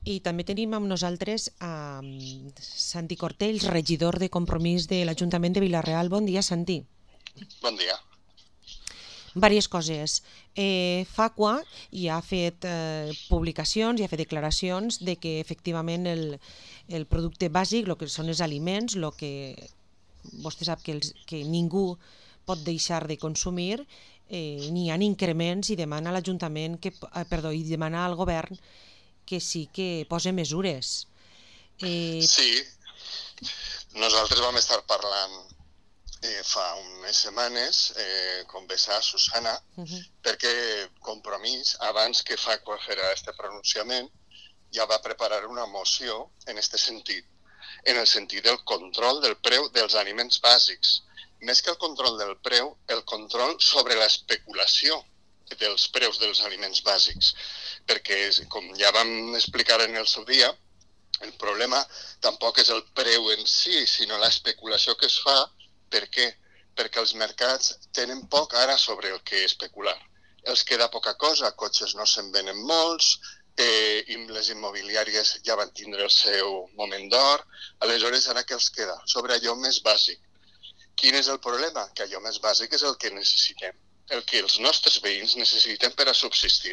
I també tenim amb nosaltres a Santi Cortells, regidor de Compromís de l'Ajuntament de Vila-real. Bon dia, Santi. Bon dia. Vàries coses. Facua ja ha fet publicacions, ja ha fet declaracions de que efectivament el producte bàsic, el que són els aliments, el que vostè sap que ningú pot deixar de consumir, n'hi ha increments i demana a l'Ajuntament, i demana al govern que sí que posa mesures. Sí, nosaltres vam estar parlant fa unes setmanes, com bé saps, Susana, perquè Compromís, abans que Facua fera aquest pronunciament, ja va preparar una moció en aquest sentit, en el sentit del control del preu dels aliments bàsics. Més que el control del preu, el control sobre l'especulació dels preus dels aliments bàsics. Perquè, com ja vam explicar en el seu dia, el problema tampoc és el preu en si, sinó l'especulació que es fa. Per què? Perquè els mercats tenen poc ara sobre el que especular. Els queda poca cosa, cotxes no se'n venen molts, les immobiliàries ja van tindre el seu moment d'or, aleshores ara què els queda? Sobre allò més bàsic. Quin és el problema? Que allò més bàsic és el que necessitem, el que els nostres veïns necessiten per a subsistir.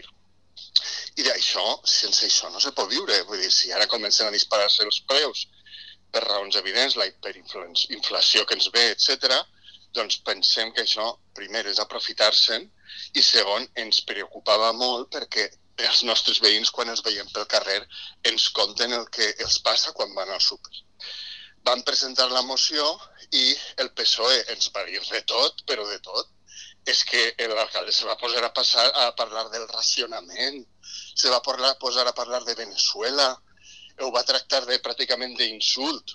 I d'això, sense això no se pot viure. Vull dir, si ara comencen a disparar-se els preus per raons evidents, la hiperinflació que ens ve, etc., doncs pensem que això, primer, és aprofitar-se'n i, segon, ens preocupava molt perquè els nostres veïns, quan els veiem pel carrer, ens conten el que els passa quan van al súper. Van presentar la moció i el PSOE ens va dir de tot, però de tot. És que l'alcalde se va posar a parlar del racionament, se va posar a parlar de Venezuela, ho va tractar pràcticament d'insult,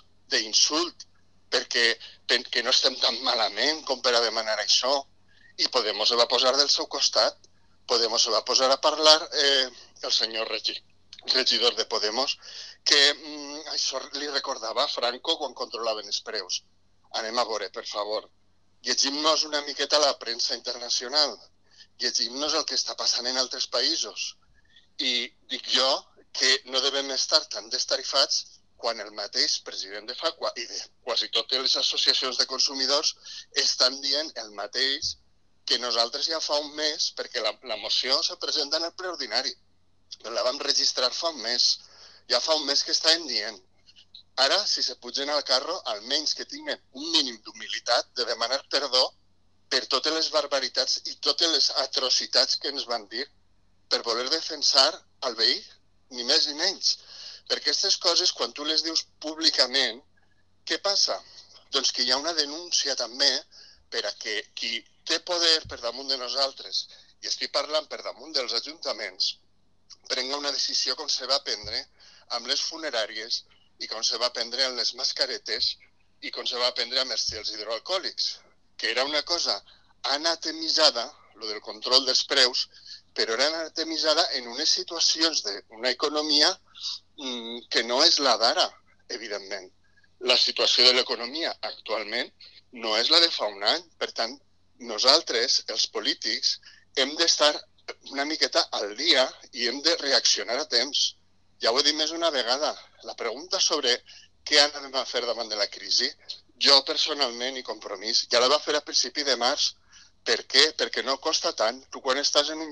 perquè no estem tan malament com per a demanar això. I Podemos se va posar del seu costat, Podemos se va posar a parlar, el senyor regidor de Podemos, que això li recordava a Franco quan controlaven els preus. Anem a veure, per favor. Llegim-nos una miqueta la premsa internacional, llegim-nos el que està passant en altres països. I dic jo que no devem estar tan destarifats quan el mateix president de Facua i de quasi totes les associacions de consumidors estan dient el mateix que nosaltres ja fa un mes, perquè la moció se presenta en el preordinari, la vam registrar fa un mes, ja fa un mes que estan dient. Ara, si se pugen al carro, almenys que tinguin un mínim d'humilitat de demanar perdó per totes les barbaritats i totes les atrocitats que ens van dir per voler defensar el veí, ni més ni menys. Perquè aquestes coses, quan tu les dius públicament, què passa? Doncs que hi ha una denúncia també per a que qui té poder per damunt de nosaltres, i estic parlant per damunt dels ajuntaments, prenga una decisió com se va prendre amb les funeràries i com se va prendre amb les mascaretes i com se va prendre amb els gels hidroalcohòlics, que era una cosa anatemitzada, lo del control dels preus, però era anatemitzada en unes situacions d'una economia que no és la d'ara, evidentment. La situació de l'economia actualment no és la de fa un any. Per tant, nosaltres, els polítics, hem d'estar una miqueta al dia i hem de reaccionar a temps. Ja ho he dit més una vegada. La pregunta sobre què anem a fer davant de la crisi, jo personalment i Compromís ja la va fer a principi de març. Per què? Perquè no costa tant. Tu quan estàs en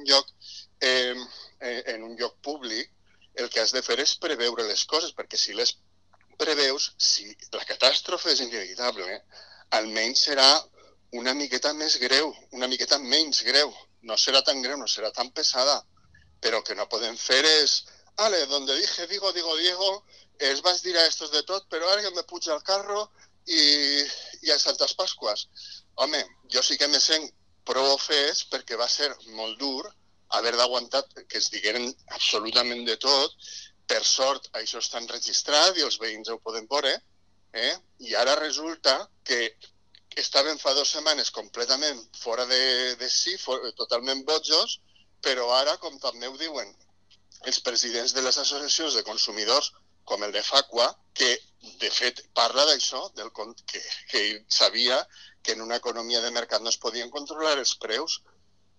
un lloc públic, el que has de fer és preveure les coses, perquè si les preveus, si la catàstrofe és inevitable, almenys serà una miqueta més greu, una miqueta menys greu. No serà tan greu, no serà tan pesada, però el que no podem fer és donde dije, digo, Diego, es vas dir a estos de tot, però ara jo me puig al carro i a Santes Pasques. Home, jo sí que me sent prou ofès perquè va ser molt dur haver d'aguantar que es digueren absolutament de tot. Per sort, això està enregistrat i els veïns ho poden veure, i ara resulta que estaven fa 2 setmanes completament fora de si, totalment bojos, però ara, com també ho diuen els presidents de les associacions de consumidors, com el de Facua, que de fet parla d'això, que ell sabia que en una economia de mercat no es podien controlar els preus,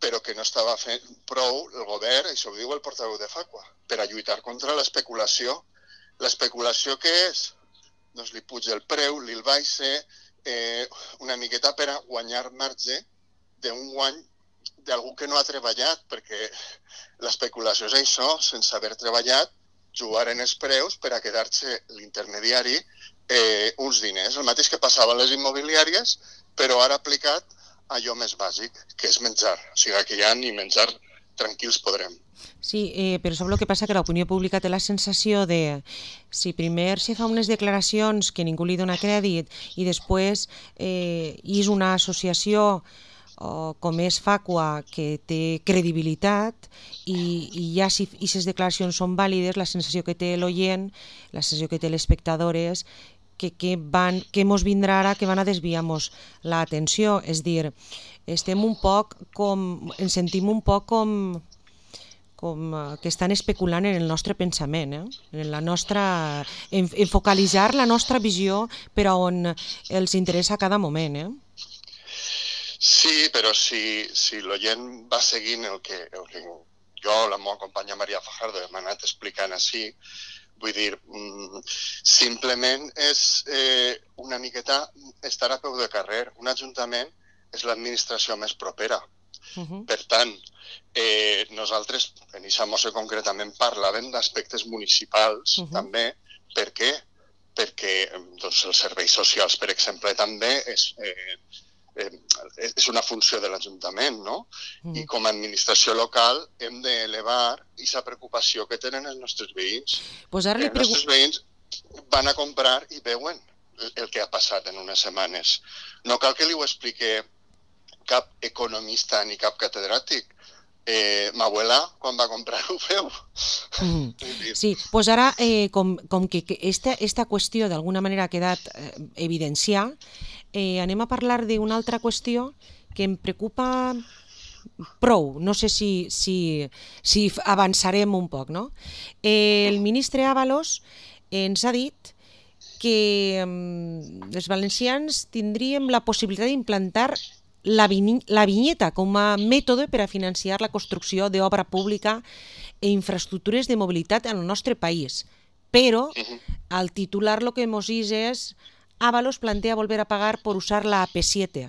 però que no estava fent prou el govern, això ho diu el portaveu de Facua, per a lluitar contra l'especulació. L'especulació què és? Doncs li puja el preu, li el baixa, una miqueta per a guanyar marge d'un guany d'algú que no ha treballat, perquè l'especulació és això, sense haver treballat, jugar en els preus per a quedar-se l'intermediari uns diners. El mateix que passava a les immobiliàries, però ara aplicat a allò més bàsic, que és menjar. O sigui que ja ni menjar tranquils podrem. Sí, però sap el que passa? Que l'opinió pública té la sensació de si primer se fa unes declaracions que ningú li dona crèdit i després és una associació com és Facua que té credibilitat i ja si aquestes declaracions són vàlides, la sensació que té l'oient, la sensació que té l'espectador és que mos vindrà ara que van a desviar-nos l'atenció. És dir, estem un poc com, ens sentim un poc com que estan especulant en el nostre pensament, en la nostra, en focalitzar la nostra visió per a on els interessa a cada moment. Sí, però si l'oient va seguint el que jo, la meva companya Maria Fajardo, hem anat explicant així, vull dir, simplement és una miqueta estar a peu de carrer. Un ajuntament és l'administració més propera. Per tant, nosaltres, en aquesta moció concretament, parlàvem d'aspectes municipals també. Per què? Perquè doncs, els serveis socials, per exemple, també és una funció de l'Ajuntament, no? I com a administració local hem d'elevar aquesta preocupació que tenen els nostres veïns. Els nostres veïns van a comprar i veuen el que ha passat en unes setmanes. No cal que li ho expliqui cap economista ni cap catedràtic. Ma abuela, quan va comprar, ho feu. Sí, doncs ara, com que esta qüestió d'alguna manera ha quedat evidenciada, anem a parlar d'una altra qüestió que em preocupa prou. No sé si avançarem un poc, no? El ministre Ábalos ens ha dit que els valencians tindríem la possibilitat d'implantar la vinyeta com a mètode per a financiar la construcció d'obra pública e infraestructures de mobilitat en el nostre país. Però al titular lo que hemos dicho es Ábalos plantea volver a pagar por usar la AP7.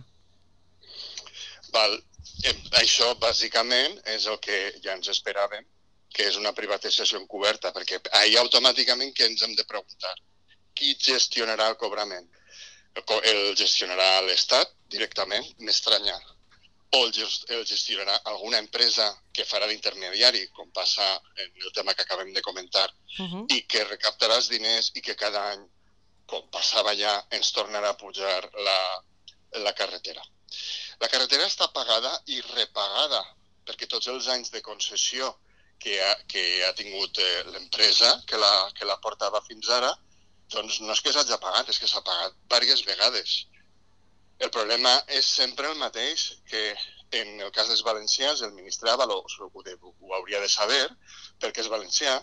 Això bàsicament és el que ja ens esperàvem, que és una privatització encoberta, perquè ahir automàticament que ens hem de preguntar qui gestionarà el cobrament? El gestionarà l'Estat directament, m'estranya, o el gestionarà alguna empresa que farà d'intermediari, com passa en el tema que acabem de comentar, i que recaptarà els diners i que cada any, com passava ja, ens tornarà a pujar la carretera. La carretera està pagada i repagada, perquè tots els anys de concessió que ha tingut l'empresa que la portava fins ara, doncs no és que s'hagi pagat, és que s'ha pagat diverses vegades. El problema és sempre el mateix, que en el cas dels valencians, el ministre Ábalos ho hauria de saber, perquè és valencià,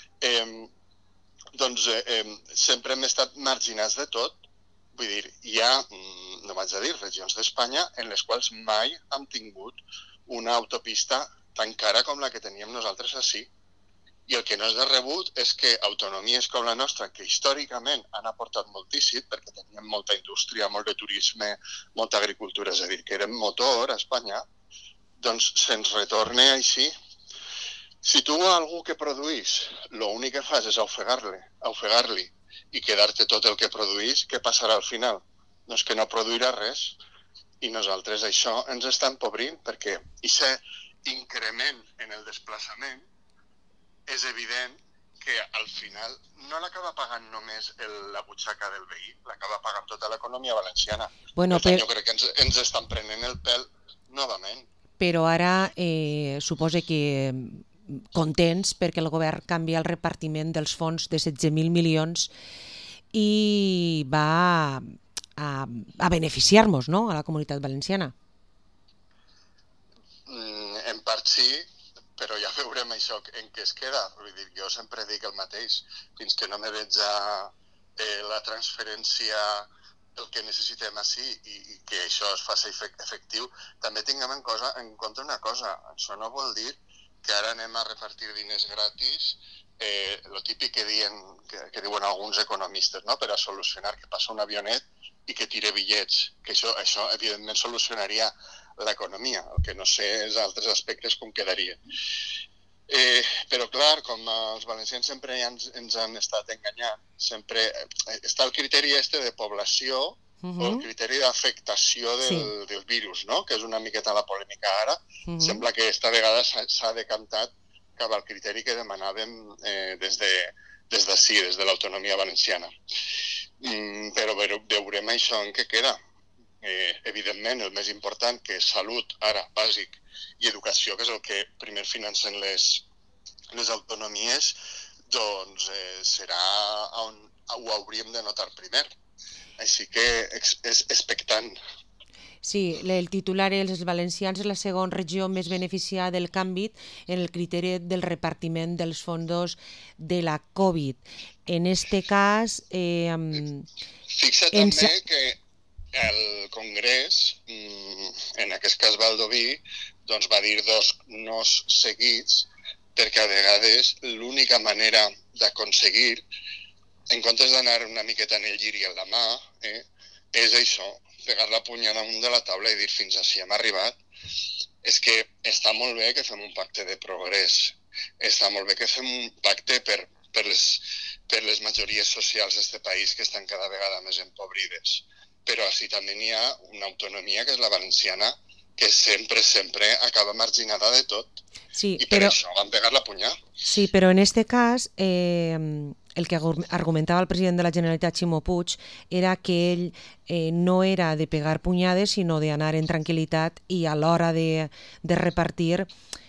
doncs sempre hem estat marginats de tot. Vull dir, hi ha, no vaig a dir, regions d'Espanya en les quals mai hem tingut una autopista tan cara com la que teníem nosaltres ací. I el que no és de rebut és que autonomies com la nostra, que històricament han aportat moltíssim, perquè teníem molta indústria, molt de turisme, molta agricultura, és a dir, que érem motor a Espanya, doncs se'ns retorna així. Si tu a algú que produís, l'únic que fas és ofegar-li i quedar-te tot el que produís, què passarà al final? Doncs que no produirà res. I nosaltres això ens està empobrint, perquè aquest increment en el desplaçament és evident que al final no l'acaba pagant només la butxaca del veí, l'acaba pagant tota l'economia valenciana. Per tant, jo crec que ens estan prenent el pèl novament. Però ara suposa que contents perquè el govern canvia el repartiment dels fons de 16.000 milions i va a beneficiar-nos, no?, a la comunitat valenciana. En part sí, però ja veurem això en què es queda. Vull dir, jo sempre dic el mateix, fins que no me veig la transferència el que necessitem així i que això es faci efectiu, també tinguem en compte una cosa. Això no vol dir que ara anem a repartir diners gratis, lo típic que diuen alguns economistes, no? Per a solucionar que passa un avionet i que tire bitllets, que això evidentment solucionaria l'economia, el que no sé és altres aspectes com quedaria. Però clar, com els valencians sempre ens han estat enganyant, sempre està el criteri de població o el criteri d'afectació del virus, no? Que és una miqueta la polèmica ara. Sembla que esta vegada s'ha decantat cap al criteri que demanàvem des d'ací, des de l'autonomia valenciana. Però veurem això en què queda. Evidentment, el més important, que és salut, ara, bàsic, i educació, que és el que primer financen les autonomies, doncs serà on ho hauríem de notar primer. Així que és expectant. Sí, el titular és els valencians és la segona regió més beneficiada del canvi en el criteri del repartiment dels fons de la Covid. En este cas... Fixa també que el Congrés, en aquest cas Baldoví, doncs va dir 2 nos seguits, perquè a vegades l'única manera d'aconseguir, en comptes d'anar una miqueta en el lliri en la mà, és això, pegar la punya damunt de la taula i dir fins així hem arribat. És que està molt bé que fem un pacte de progrés, està molt bé que fem un pacte per les majories socials d'aquest país que estan cada vegada més empobrides. Però així també n'hi ha una autonomia, que és la valenciana, que sempre acaba marginada de tot. Sí, I per això van pegar la punya. Sí, però en este cas, el que argumentava el president de la Generalitat, Ximo Puig, era que ell no era de pegar punyades, sinó d'anar en tranquil·litat, i a l'hora de repartir,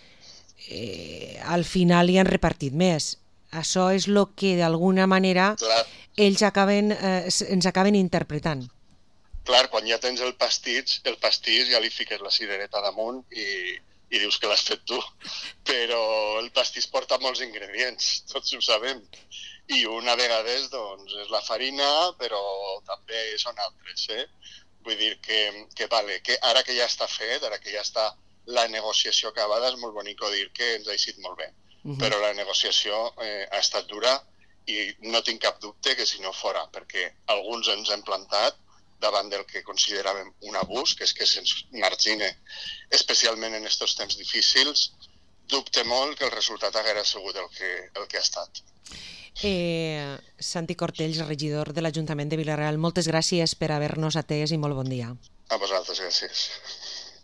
al final hi han repartit més. Això és el que d'alguna manera ells ens acaben interpretant. Clar, quan ja tens el pastís ja li fiques la cirereta damunt i dius que l'has fet tu. Però el pastís porta molts ingredients, tots ho sabem. I una vegada doncs, és la farina, però també són altres. Vull dir que ara que ja està fet, ara que ja està la negociació acabada, és molt bonic dir que ens ha eixit molt bé. Però la negociació ha estat dura i no tinc cap dubte que si no fora, perquè alguns ens hem plantat davant del que consideràvem un abús, que és que se'ns margine, especialment en aquests temps difícils, dubte molt que el resultat haguera sigut el que ha estat. Santi Cortells, regidor de l'Ajuntament de Vila-real, moltes gràcies per haver-nos atès i molt bon dia. A vosaltres, gràcies.